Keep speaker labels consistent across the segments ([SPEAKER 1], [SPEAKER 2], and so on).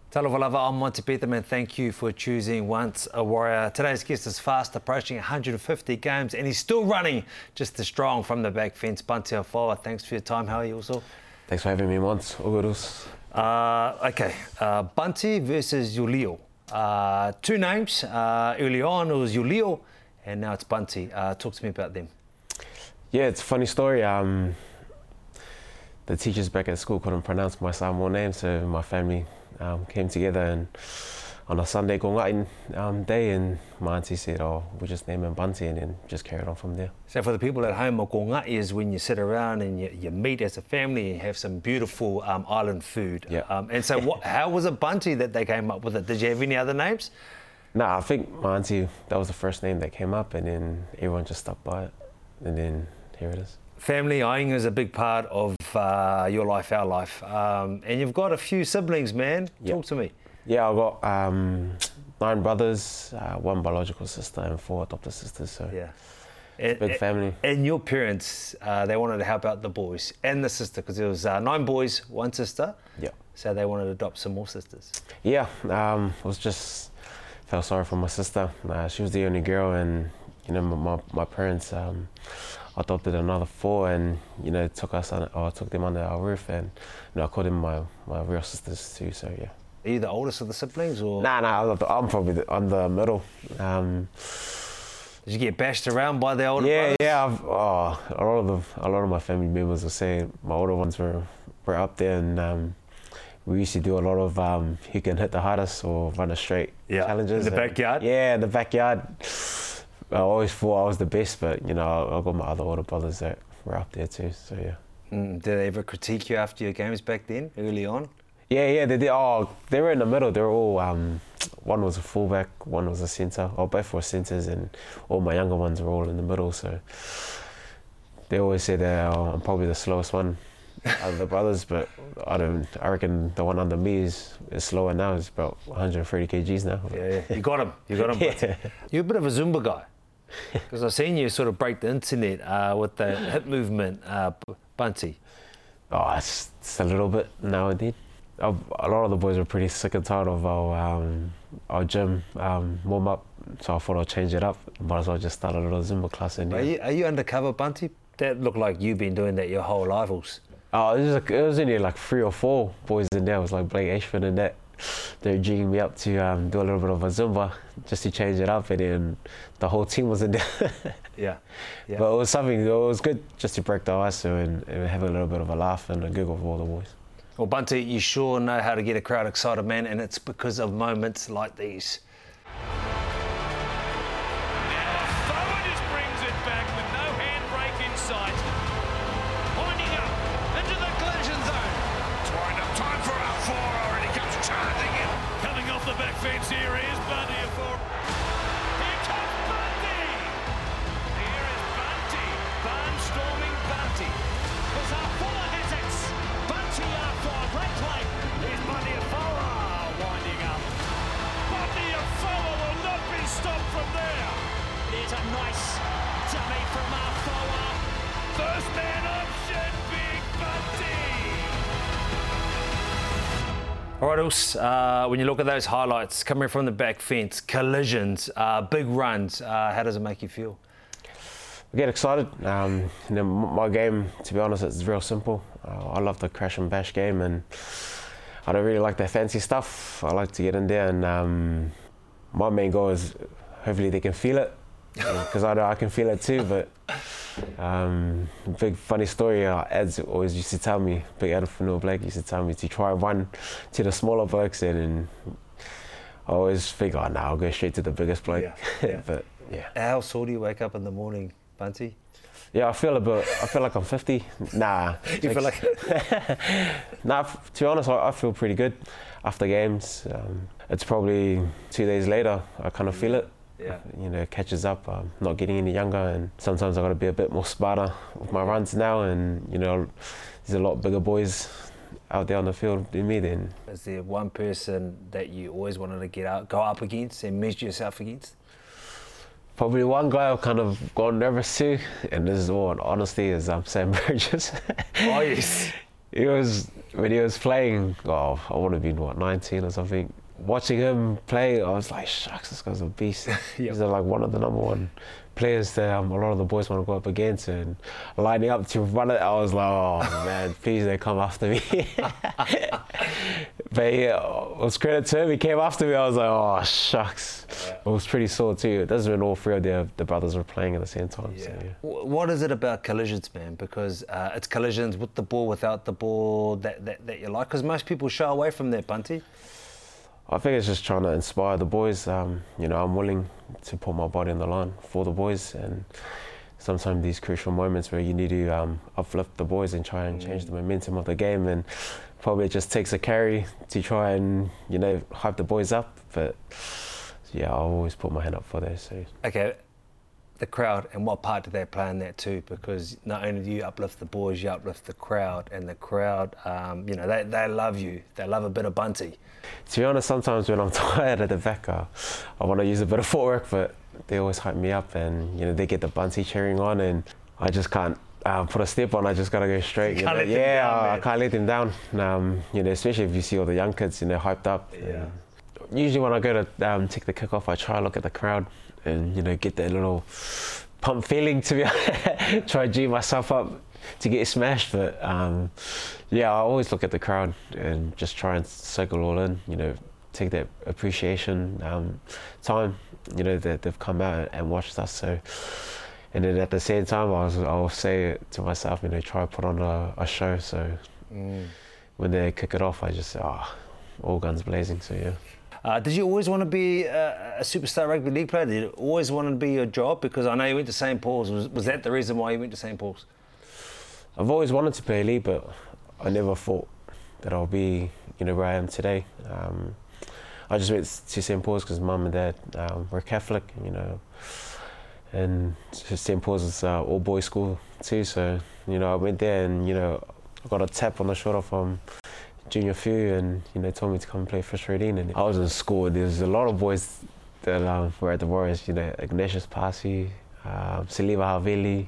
[SPEAKER 1] Talofa lava, I'm Monty Peterman. Thank you for choosing Once a Warrior. Today's guest is fast approaching 150 games and he's still running just as strong from the back fence. Bunty Afoa, thanks for your time. How are you also?
[SPEAKER 2] Thanks for having me, Mons. All good.
[SPEAKER 1] Bunty versus Yulio. Two names. Early on it was Yulio and now it's Bunty. Talk to me about them.
[SPEAKER 2] Yeah, it's a funny story. The teachers back at school couldn't pronounce my Samoan name, so my family came together and on a Sunday day, and my auntie said, "Oh, we'll just name him Bunty," and then just carried on from there.
[SPEAKER 1] So for the people at home, kongai is when you sit around and you meet as a family and have some beautiful island food.
[SPEAKER 2] Yeah.
[SPEAKER 1] And so how was it Bunty that they came up with it? Did you have any other names?
[SPEAKER 2] Nah, I think my auntie, that was the first name that came up, and then everyone just stuck by it, and then here it is.
[SPEAKER 1] Family, ainga is a big part of your life, our life. And you've got a few siblings, man.
[SPEAKER 2] Yep.
[SPEAKER 1] Talk to me.
[SPEAKER 2] Yeah, I've got 9 brothers, 1 biological sister and 4 adopted sisters, so
[SPEAKER 1] Yeah.
[SPEAKER 2] big family.
[SPEAKER 1] And your parents, they wanted to help out the boys and the sister, because there was 9 boys, 1 sister.
[SPEAKER 2] Yeah.
[SPEAKER 1] So they wanted to adopt some more sisters.
[SPEAKER 2] Yeah, felt sorry for my sister. She was the only girl, and my parents adopted another 4, and took them under our roof, and I called them my real sisters too. So yeah.
[SPEAKER 1] Are you the oldest of the siblings, or?
[SPEAKER 2] Nah, I'm probably I'm the middle.
[SPEAKER 1] Did you get bashed around by the older brothers?
[SPEAKER 2] Yeah. A lot of my family members will say my older ones were up there, and we used to do a lot of who can hit the hardest or run a straight challenges.
[SPEAKER 1] In the backyard?
[SPEAKER 2] Yeah, in the backyard. I always thought I was the best, but I got my other older brothers that were up there too. So yeah.
[SPEAKER 1] Did they ever critique you after your games back then, early on?
[SPEAKER 2] Yeah, they did. Oh, they were in the middle. They were all one was a fullback, one was a centre. Both were centres, and all my younger ones were all in the middle. So they always say that I'm probably the slowest one out of the brothers, but I reckon the one under me is slower now. It's about 130 kgs now.
[SPEAKER 1] Yeah. You got him.
[SPEAKER 2] Yeah.
[SPEAKER 1] You're a bit of a Zumba guy, because I've seen you sort of break the internet with the hip movement, Bunty.
[SPEAKER 2] Oh, it's a little bit now indeed. A lot of the boys were pretty sick and tired of our gym warm up, so I thought I'd change it up. Might as well just start a little Zumba class in there.
[SPEAKER 1] Are you undercover, Bunty? That looked like you've been doing that your whole life.
[SPEAKER 2] Oh, it was only like 3 or 4 boys in there. It was like Blake Ashford and that. They're jigging me up to do a little bit of a Zumba just to change it up, and then the whole team was in there.
[SPEAKER 1] Yeah.
[SPEAKER 2] But it was good just to break the ice and have a little bit of a laugh and a giggle with all the boys.
[SPEAKER 1] Well, Bunty, you sure know how to get a crowd excited, man, and it's because of moments like these.
[SPEAKER 3] Foa just brings it back with no handbrake in sight. Winding up into the collision zone. It's wind up time for our 4 already comes charging in. Coming off the back fence here is Bunty Afoa. Here comes Bunty. Here is Bunty. Barnstorming Bunty. Because Afoa has it. Bunty Afoa. Great play. Here's Bunty Afoa winding up. Bunty Afoa will not be stopped from there. There's a nice dummy from Afoa. First man option, Big Bunty.
[SPEAKER 1] All right, Us, when you look at those highlights, coming from the back fence, collisions, big runs, how does it make you feel?
[SPEAKER 2] I get excited. My game, to be honest, it's real simple. I love the crash and bash game, and I don't really like that fancy stuff. I like to get in there, and my main goal is hopefully they can feel it, because I know I can feel it too. But big funny story, Eds always used to tell me, Big Ed from North Blake used to tell me to try one to the smaller blokes, and I always think, I'll go straight to the biggest bloke.
[SPEAKER 1] Yeah.
[SPEAKER 2] But yeah.
[SPEAKER 1] How sore do you wake up in the morning, Bunty?
[SPEAKER 2] Yeah, I feel like I'm 50. Nah.
[SPEAKER 1] You feel like...
[SPEAKER 2] Nah, to be honest, I feel pretty good after games. It's probably 2 days later, I kind of feel it.
[SPEAKER 1] Yeah.
[SPEAKER 2] It catches up. I'm not getting any younger, and sometimes I've got to be a bit more smarter with my runs now, and there's a lot bigger boys out there on the field than me then.
[SPEAKER 1] Is there one person that you always wanted to go up against and measure yourself against?
[SPEAKER 2] Probably one guy I've kind of gone nervous to, and this is all in honesty, is Sam Burgess.
[SPEAKER 1] Oh yes.
[SPEAKER 2] It was when he was playing, oh, I would have been, 19 or something. Watching him play, I was like, shucks, this guy's a beast.
[SPEAKER 1] Yep.
[SPEAKER 2] He's like one of the #1 players that a lot of the boys want to go up against, and lining up to run it, I was like, oh man, please don't come after me. But yeah, it was credit to him, he came after me, I was like, oh shucks. Yeah. It was pretty sore too. It doesn't mean all three of the brothers were playing at the same time.
[SPEAKER 1] Yeah.
[SPEAKER 2] So, yeah.
[SPEAKER 1] What is it about collisions, man? Because it's collisions with the ball, without the ball that you like? Because most people shy away from that, Bunty.
[SPEAKER 2] I think it's just trying to inspire the boys. I'm willing to put my body on the line for the boys, and sometimes these crucial moments where you need to uplift the boys and try and change the momentum of the game, and probably it just takes a carry to try and hype the boys up. But yeah, I always put my hand up for those. So.
[SPEAKER 1] Okay, the crowd, and what part do they play in that too? Because not only do you uplift the boys, you uplift the crowd, and the crowd, they love you. They love a bit of Bunty.
[SPEAKER 2] To be honest, sometimes when I'm tired at the back, I want to use a bit of footwork, but they always hype me up, and they get the Bunty cheering on, and I just can't put a step on. I just gotta go straight. I can't let them down. Especially if you see all the young kids, hyped up.
[SPEAKER 1] Yeah.
[SPEAKER 2] Usually when I go to take the kick off, I try to look at the crowd and get that little pump feeling, to be honest. Try to G myself up to get smashed, but I always look at the crowd and just try and soak it all in. Take that appreciation time. That they've come out and watched us. So, and then at the same time, I'll say it to myself. Try to put on a show. So when they kick it off, I just say, all guns blazing. So yeah.
[SPEAKER 1] Did you always want to be a superstar rugby league player? Did it always want to be your job? Because I know you went to St. Paul's. Was that the reason why you went to St. Paul's?
[SPEAKER 2] I've always wanted to play league, but I never thought that I'll be, where I am today. I just went to St. Paul's because Mum and Dad were Catholic, and St. Paul's is all boys school too. So, I went there and, I got a tap on the shoulder from Junior Few, and told me to come and play Fish Redine. And I was in school, and there was a lot of boys that were at the Warriors, Ignatius Pasi, Saliva Havili,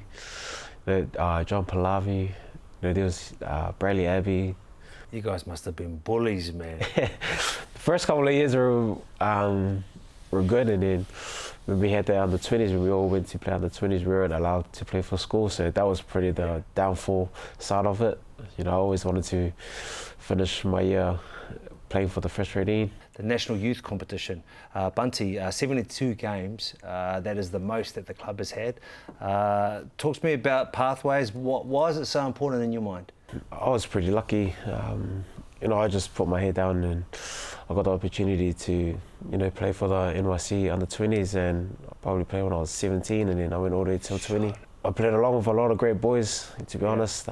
[SPEAKER 2] John Palavi, there was Bradley Abbey.
[SPEAKER 1] You guys must have been bullies, man.
[SPEAKER 2] The first couple of years were good, and then when we had the under-20s, when we all went to play under-20s, we weren't allowed to play for school, so that was pretty the downfall side of it. I always wanted to finish my year playing for the Fish Redine.
[SPEAKER 1] The National Youth Competition, Bunty, 72 games, that is the most that the club has had. Talk to me about pathways. Why is it so important in your mind?
[SPEAKER 2] I was pretty lucky. I just put my head down and I got the opportunity to, play for the NYC under-20s, and I probably played when I was 17, and then I went all the way till 20. I played along with a lot of great boys, to be honest.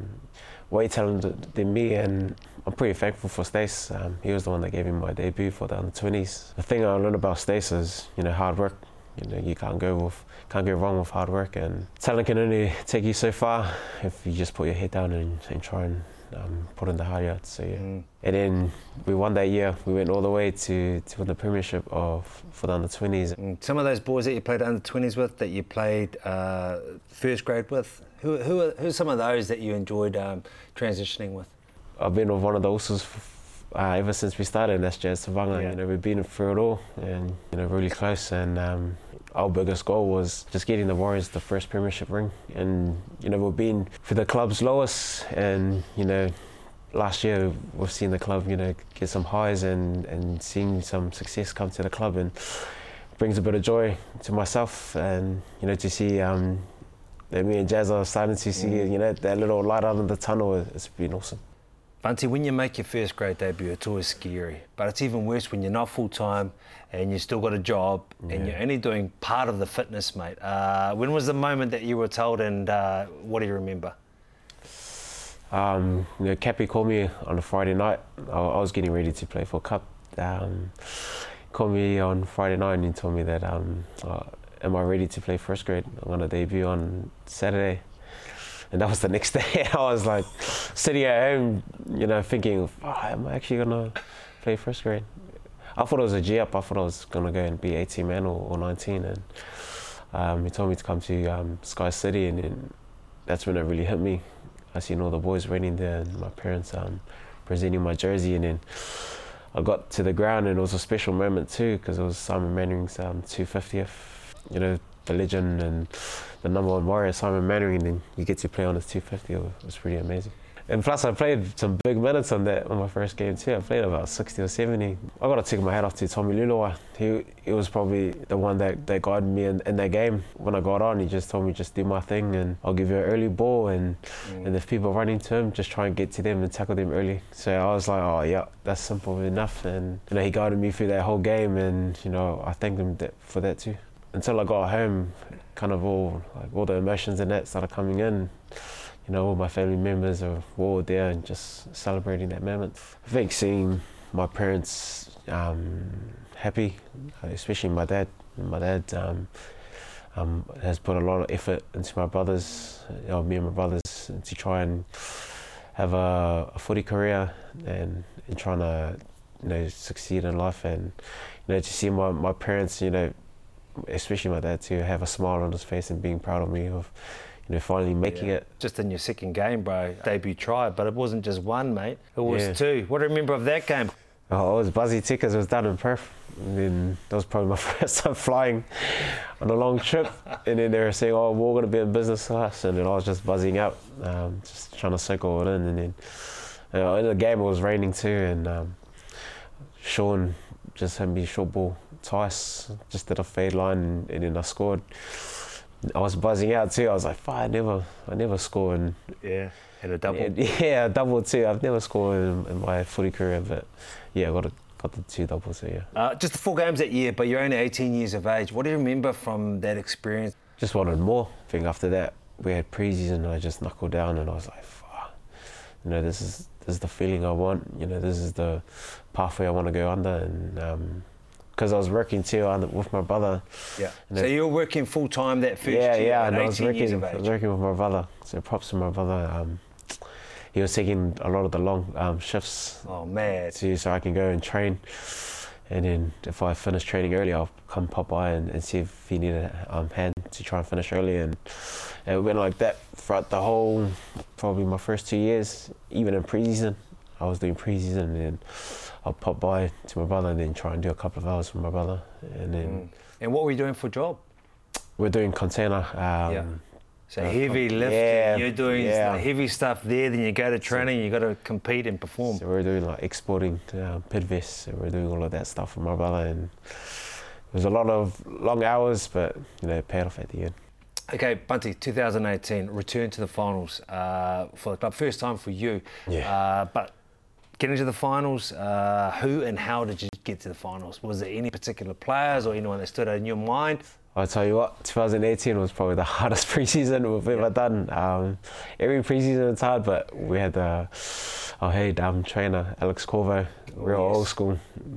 [SPEAKER 2] Way talented than me, and I'm pretty thankful for Stace. He was the one that gave me my debut for the under-20s. The thing I learned about Stace is, hard work. You can't go wrong with hard work, and talent can only take you so far if you just put your head down and try and put in the hard yards. So yeah. And then we won that year. We went all the way to win the premiership for the under-20s.
[SPEAKER 1] Some of those boys that you played under-20s with, that you played first grade with, who are some of those that you enjoyed transitioning with?
[SPEAKER 2] I've been with one of the Usos ever since we started, and that's Jazz Savanga.
[SPEAKER 1] Yeah.
[SPEAKER 2] We've been through it all, and really close. And our biggest goal was just getting the Warriors the first premiership ring. And we've been for the club's lowest, and last year we've seen the club get some highs and seeing some success come to the club, and brings a bit of joy to myself, and to see that me and Jazz are starting to see that little light out of the tunnel. It's been awesome.
[SPEAKER 1] Bunty, when you make your first grade debut, it's always scary, but it's even worse when you're not full-time and you still got a job and you're only doing part of the fitness, mate. When was the moment that you were told, and what do you remember?
[SPEAKER 2] Cappy called me on a Friday night. I was getting ready to play for Cup. Called me on Friday night and he told me that, am I ready to play first grade? I'm going to debut on Saturday. And that was the next day. I was like sitting at home, thinking, am I actually going to play first grade? I thought it was a G-up. I thought I was going to go and be 18 man or 19. And he told me to come to Sky City, and then that's when it really hit me. I seen all the boys waiting there, and my parents presenting my jersey, and then I got to the ground, and it was a special moment too, because it was Simon Mannering's 250th, you know, the legend and the #1 warrior, Simon Mannering, and then you get to play on his 250. It was pretty amazing. And plus I played some big minutes on my first game too. I played about 60 or 70. I got to take my hat off to Tommy Lulawa. He was probably the one that guided me in that game. When I got on, he just told me, just do my thing, and I'll give you an early ball, and if people running to him, just try and get to them and tackle them early. So I was like, oh yeah, that's simple enough. And you know, he guided me through that whole game, and you know, I thank him for that too. Until I got home, kind of all the emotions and that started coming in. You know, all my family members were all there and just celebrating that moment. I think seeing my parents happy, especially my dad. My dad has put a lot of effort into my brothers, me and my brothers, to try and have a footy career and trying to, you know, succeed in life. And you know, to see my parents, you know, especially my dad too, have a smile on his face and being proud of me of, you know, finally making it.
[SPEAKER 1] Just in your second game, bro, debut try, but it wasn't just one, mate. It was two. What do you remember of that game?
[SPEAKER 2] Oh, I was buzzy too, because it was done in Perth. And then that was probably my first time flying on a long trip. And then they were saying, oh, we're going to be in business class. And then I was just buzzing out, just trying to soak all it in. And then in the game, it was raining too. And Sean just had me short ball twice, just did a fade line, and then I scored. I was buzzing out too. I was like, I never score. And
[SPEAKER 1] had a double.
[SPEAKER 2] Yeah, a double too. I've never scored in my footy career, but yeah, I got the 2 doubles. So yeah.
[SPEAKER 1] Just the 4 games that year, but you're only 18 years of age. What do you remember from that experience?
[SPEAKER 2] Just wanted more. I think after that we had pre-season, and I just knuckled down, and I was like, you know, this is the feeling I want. You know, this is the pathway I want to go under, and because I was working too with my brother.
[SPEAKER 1] Yeah. So you were working full time that first year?
[SPEAKER 2] Yeah, and I was
[SPEAKER 1] 18 years of age.
[SPEAKER 2] working with my brother. So props to my brother. He was taking a lot of the long shifts.
[SPEAKER 1] Oh man.
[SPEAKER 2] So I can go and train, and then if I finish training early, I'll come pop by and see if he needed a hand to try and finish early, and it went like that throughout the whole, probably my first 2 years. Even in pre-season, I was doing pre-season, and then I'll pop by to my brother and then try and do a couple of hours with my brother, and then.
[SPEAKER 1] And what were you doing for a job?
[SPEAKER 2] We're doing container.
[SPEAKER 1] So heavy lifting, you're doing the heavy stuff there, then you go to training, you got to compete and perform.
[SPEAKER 2] So we're doing like exporting pit vests, so we're doing all of that stuff with my brother, and it was a lot of long hours, but you know, it paid off at the end.
[SPEAKER 1] Okay, Bunty, 2018, return to the finals for the club, first time for you.
[SPEAKER 2] Yeah.
[SPEAKER 1] But getting to the finals, who and how did you get to the finals? Was there any particular players or anyone that stood out in your mind?
[SPEAKER 2] I'll tell you what, 2018 was probably the hardest pre-season we've ever done. Every pre-season is hard, but we had our head trainer, Alex Corvo, real old school.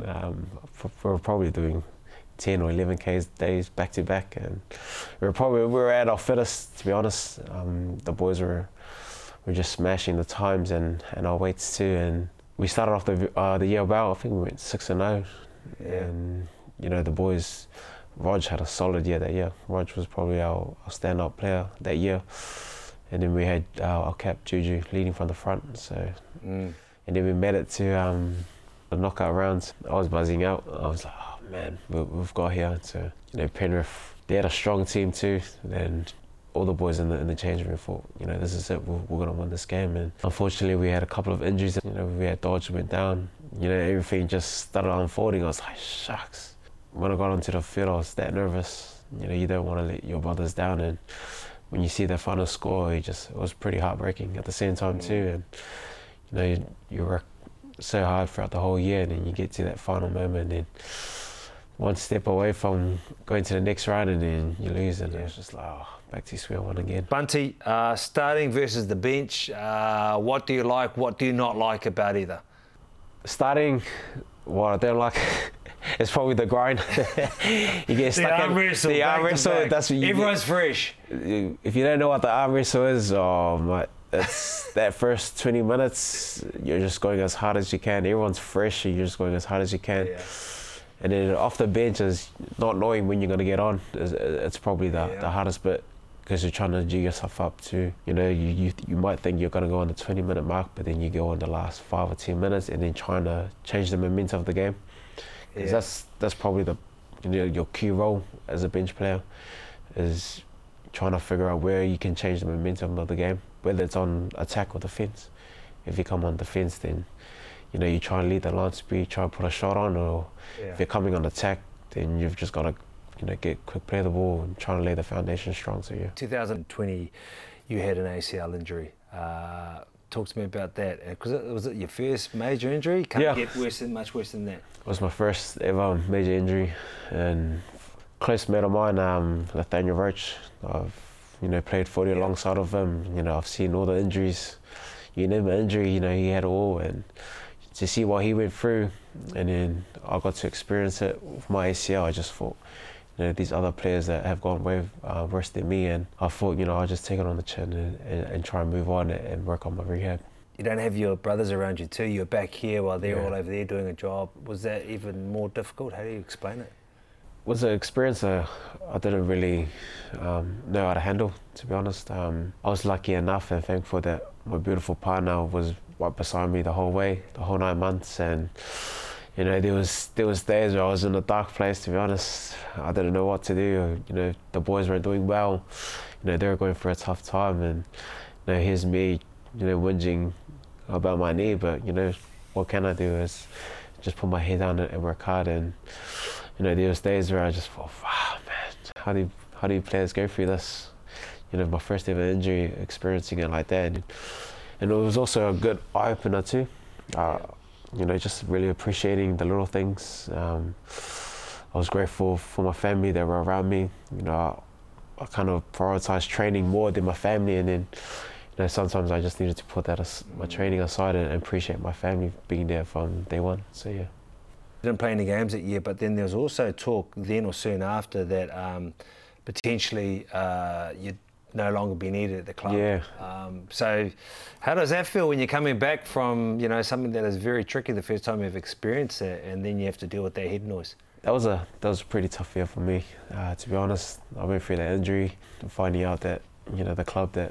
[SPEAKER 2] We were probably doing 10 or 11 Ks days back to back, and we were at our fittest, to be honest. The boys were just smashing the times and our weights too, and we started off the year well. I think we went 6-0, and you know, the boys. Rog had a solid year that year. Rog was probably our standout player that year, and then we had our cap Juju leading from the front. So, and then we made it to the knockout rounds. I was buzzing out. I was like, oh man, we've got here. So, you know, Penrith, they had a strong team too. And all the boys in the change room thought, you know, this is it. We're gonna win this game. And unfortunately, we had a couple of injuries. You know, we had Dodge went down. You know, everything just started unfolding. I was like, shucks. When I got onto the field, I was that nervous. You know, you don't want to let your brothers down, and when you see the final score, it was pretty heartbreaking at the same time too. And you know, you work so hard throughout the whole year, and then you get to that final moment, and one step away from going to the next round, and then you lose, and it's just like, oh, back to square one again.
[SPEAKER 1] Bunty, starting versus the bench, what do you like, what do you not like about either?
[SPEAKER 2] Starting, what I don't like. It's probably the grind. You get stuck
[SPEAKER 1] the arm wrestle.
[SPEAKER 2] The arm wrestle. That's what you
[SPEAKER 1] Everyone's
[SPEAKER 2] get.
[SPEAKER 1] Fresh.
[SPEAKER 2] If you don't know what the arm wrestle is, oh my, it's that first 20 minutes. You're just going as hard as you can. Everyone's fresh, and you're just going as hard as you can. Yeah. And then off the bench is not knowing when you're going to get on. It's probably the hardest bit. because you're trying to G yourself up to, you know, you might think you're going to go on the 20-minute mark, but then you go on the last 5 or 10 minutes and then trying to change the momentum of the game. Because that's probably the, you know, your key role as a bench player, is trying to figure out where you can change the momentum of the game, whether it's on attack or defence. If you come on defence, then, you know, you try and lead the line speed, try and put a shot on, or if you're coming on attack, then you've just got to, you know, get quick play the ball and try and lay the foundation strong. So yeah.
[SPEAKER 1] 2020, you had an ACL injury. Talk to me about that. Because was it your first major injury? Can't get much worse than that.
[SPEAKER 2] It was my first ever major injury, and close mate of mine, Nathaniel Roach. I've, you know, played footy alongside of him. You know, I've seen all the injuries. You name an injury, you know, he had it all, and to see what he went through, and then I got to experience it with my ACL. I just thought, you know, these other players that have gone way worse than me, and I thought, you know, I'll just take it on the chin and try and move on and work on my rehab.
[SPEAKER 1] You don't have your brothers around you too. You're back here while they're all over there doing a job. Was that even more difficult? How do you explain it?
[SPEAKER 2] It was an experience I didn't really know how to handle, to be honest. I was lucky enough and thankful that my beautiful partner was right beside me the whole way, the whole 9 months, and you know, there was days where I was in a dark place, to be honest. I didn't know what to do. You know, the boys weren't doing well. You know, they were going through a tough time, and you know, here's me, you know, whinging about my knee. But you know, what can I do is just put my head down and work hard. And you know, there was days where I just thought, wow, man, how do players go through this? You know, my first ever injury, experiencing it like that, and it was also a good eye opener too. You know, just really appreciating the little things. I was grateful for my family that were around me. You know, I kind of prioritized training more than my family, and then, you know, sometimes I just needed to put that my training aside and appreciate my family being there from day one. So yeah.
[SPEAKER 1] Didn't play any games that year, but then there was also talk then or soon after that potentially you'd no longer be needed at the club.
[SPEAKER 2] Yeah.
[SPEAKER 1] So how does that feel when you're coming back from, you know, something that is very tricky the first time you've experienced it, and then you have to deal with that head noise?
[SPEAKER 2] That was a pretty tough year for me, to be honest. I went through that injury, finding out that, you know, the club that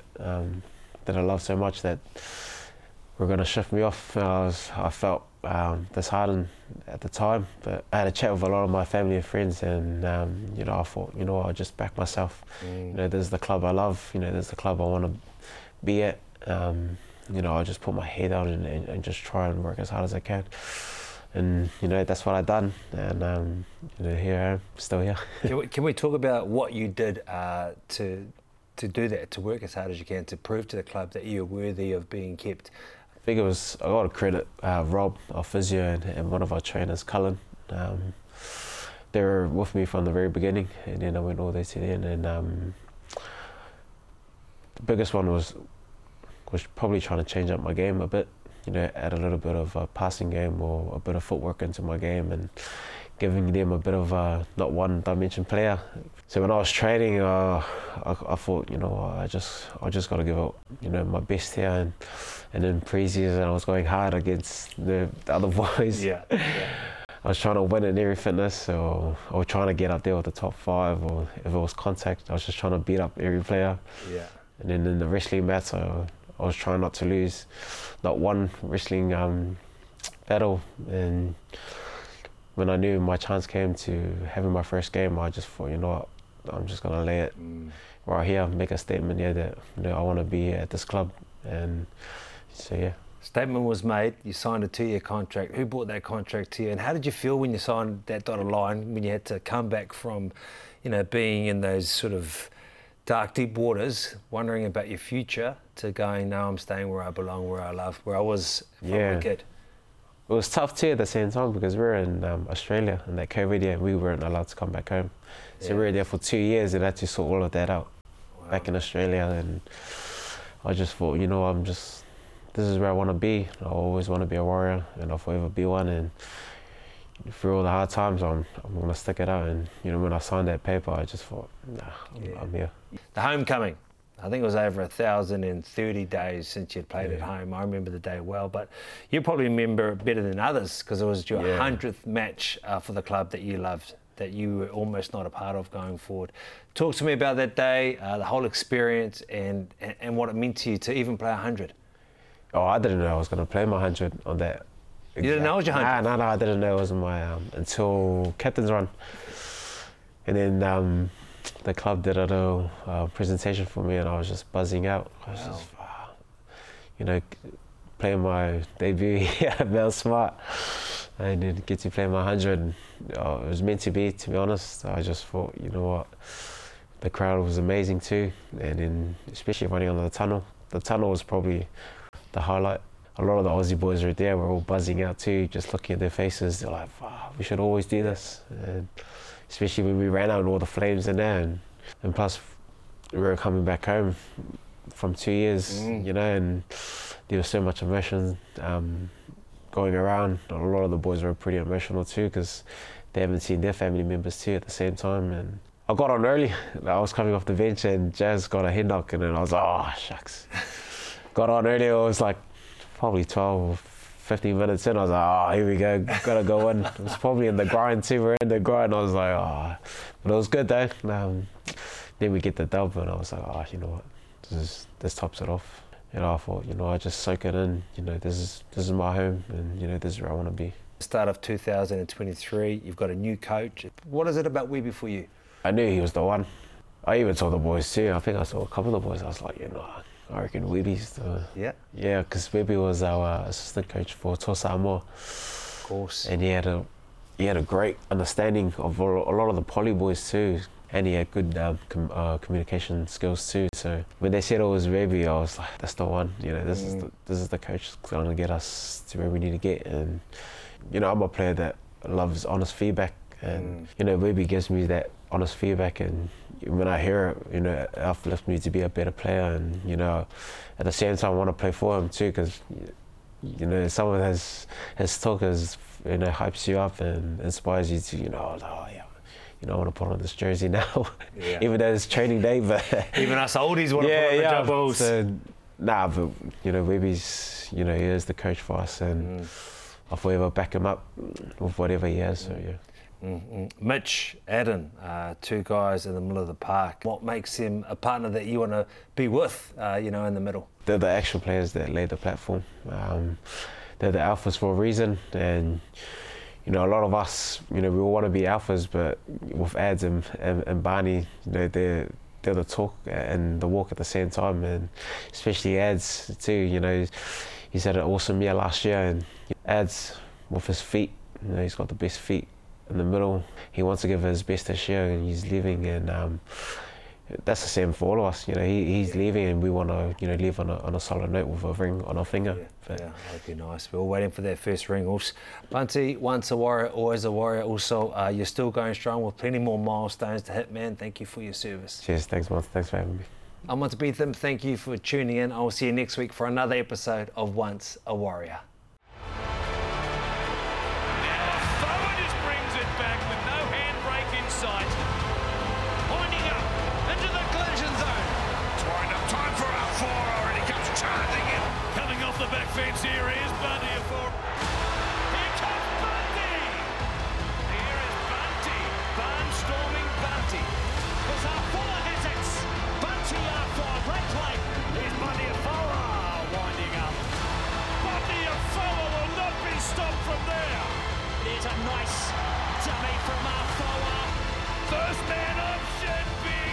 [SPEAKER 2] I love so much, that were going to shift me off. I felt disheartened at the time, but I had a chat with a lot of my family and friends, and you know, I thought, you know, I'll just back myself. You know, this is the club I love. You know, this is the club I want to be at. You know, I'll just put my head down and just try and work as hard as I can. And you know, that's what I've done, and you know, here I am, still here.
[SPEAKER 1] Can we talk about what you did to do that, to work as hard as you can, to prove to the club that you're worthy of being kept?
[SPEAKER 2] I think I got to credit Rob, our physio, and one of our trainers, Cullen. They were with me from the very beginning, and then I went all the way to the end. And the biggest one was probably trying to change up my game a bit. You know, add a little bit of a passing game or a bit of footwork into my game, and giving them a bit of a not one-dimension player. So when I was training, I thought, you know, I just got to give it, you know, my best here. And in pre-season, I was going hard against the other boys.
[SPEAKER 1] Yeah.
[SPEAKER 2] I was trying to win in every fitness, or trying to get up there with the top 5, or if it was contact, I was just trying to beat up every player.
[SPEAKER 1] Yeah.
[SPEAKER 2] And then in the wrestling match, I was trying not to lose not one wrestling battle. And when I knew my chance came to having my first game, I just thought, you know what, I'm just gonna lay it right here, make a statement here that, you know, I want to be at this club. And so yeah.
[SPEAKER 1] Statement was made. You signed a 2-year contract. Who brought that contract to you, and how did you feel when you signed that dotted line, when you had to come back from, you know, being in those sort of dark, deep waters, wondering about your future, to going, no, I'm staying where I belong, where I love, where I was from a kid?
[SPEAKER 2] It was tough too at the same time, because we were in Australia in that COVID year, and we weren't allowed to come back home. So we were there for 2 years and had to sort all of that out back in Australia. And I just thought, you know, this is where I want to be. I always want to be a Warrior, and I'll forever be one. And through all the hard times, I'm going to stick it out. And you know, when I signed that paper, I just thought, nah, I'm here.
[SPEAKER 1] The homecoming. I think it was over 1,030 days since you'd played at home. I remember the day well, but you probably remember it better than others, because it was your 100th match for the club that you loved. that you were almost not a part of going forward. Talk to me about that day, the whole experience, and what it meant to you to even play 100.
[SPEAKER 2] Oh, I didn't know I was going to play my 100 on that.
[SPEAKER 1] You didn't know it was your 100?
[SPEAKER 2] No, I didn't know it was my until captain's run, and then the club did a little presentation for me, and I was just buzzing out. I was just, playing my debut here at Mount Smart, and then get to play my 100. It was meant to be honest. I just thought, you know what, the crowd was amazing too, and then especially running on the tunnel. The tunnel was probably the highlight. A lot of the Aussie boys were there, were all buzzing out too, just looking at their faces. They're like, wow, we should always do this. And especially when we ran out and all the flames in there. And plus, we were coming back home from 2 years, and there was so much emotion going around. A lot of the boys were pretty emotional too, because they haven't seen their family members too at the same time. And I got on early. I was coming off the bench and Jazz got a head knock, and then I was like, oh, shucks. Got on early. It was like probably 12 or 15 minutes in. I was like, oh, here we go, gotta go in. It was probably in the grind too. We're in the grind. I was like, oh, but it was good though. Then we get the dub, and I was like, oh, you know what, this tops it off. I thought, I just soak it in. This is my home, and this is where I want to be.
[SPEAKER 1] Start of 2023, you've got a new coach. What is it about Webby for you?
[SPEAKER 2] I knew he was the one. I even saw the boys too. I think I saw a couple of the boys. I was like, I reckon Webby's the... Yeah, because Webby was our assistant coach for Tosa Samoa.
[SPEAKER 1] Of course.
[SPEAKER 2] And he had a great understanding of a lot of the poly boys too. And he had good communication skills too. So when they said it was Webby, I was like, that's the one. This is the coach that's going to get us to where we need to get. And I'm a player that loves honest feedback. And Webby gives me that honest feedback, and when I hear it, it uplifts me to be a better player. And at the same time, I want to play for him too, because someone his talk hypes you up and inspires you to I want to put on this jersey now, even though it's training day. But
[SPEAKER 1] even us oldies want to put on the juggles.
[SPEAKER 2] So, but Webby's he is the coach for us, and I'll forever back him up with whatever he has. So yeah.
[SPEAKER 1] Mitch, Adam, two guys in the middle of the park. What makes him a partner that you want to be with, in the middle? They're
[SPEAKER 2] the action players that lay the platform. They're the alphas for a reason, and a lot of us, we all want to be alphas, but with Ads and Barney, they're the talk and the walk at the same time, and especially Ads too. He's had an awesome year last year, and Ads with his feet, he's got the best feet in the middle. He wants to give his best this year, and he's leaving, and that's the same for all of us. He's leaving, and we want to leave on a solid note with a ring on our finger.
[SPEAKER 1] That'd be nice. We're all waiting for that first ring. Also, Bunty, once a warrior, always a warrior. Also, you're still going strong with plenty more milestones to hit, man. Thank you for your service.
[SPEAKER 2] Cheers. Thanks, man. Thanks for having me.
[SPEAKER 1] I'm Monty Beetham. Thank you for tuning in. I'll see you next week for another episode of Once a Warrior.
[SPEAKER 3] Fence here is Bunty. Here comes Bunty. Here is Bunty. Barnstorming Bunty. There's our Fuller has it. Bunty after a great play. Here's Bunty Afoa winding up. Bunty Afoa will not be stopped from there. There's a nice dummy from Afoa. First man option.